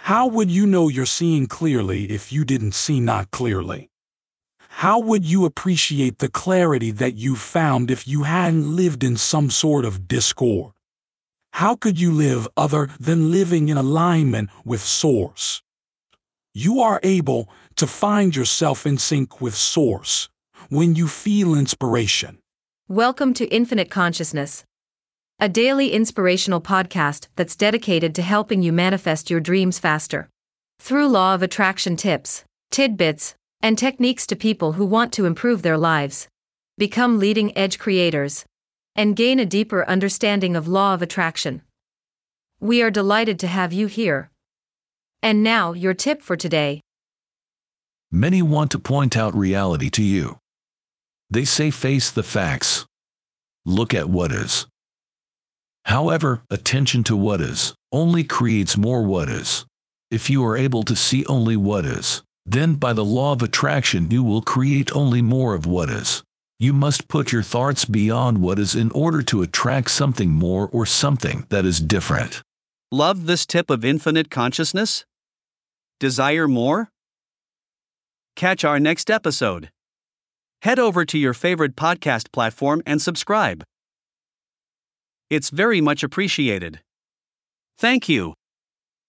How would you know you're seeing clearly if you didn't see not clearly? How would you appreciate the clarity that you found if you hadn't lived in some sort of discord? How could you live other than living in alignment with Source? You are able to find yourself in sync with Source when you feel inspiration. Welcome to Infinite Consciousness, a daily inspirational podcast that's dedicated to helping you manifest your dreams faster. Through law of attraction tips, tidbits, and techniques to people who want to improve their lives, become leading edge creators, and gain a deeper understanding of law of attraction. We are delighted to have you here. And now, your tip for today. Many want to point out reality to you. They say face the facts. Look at what is. However, attention to what is only creates more what is. If you are able to see only what is, then by the law of attraction you will create only more of what is. You must put your thoughts beyond what is in order to attract something more or something that is different. Love this tip of infinite consciousness? Desire more? Catch our next episode. Head over to your favorite podcast platform and subscribe. It's very much appreciated. Thank you.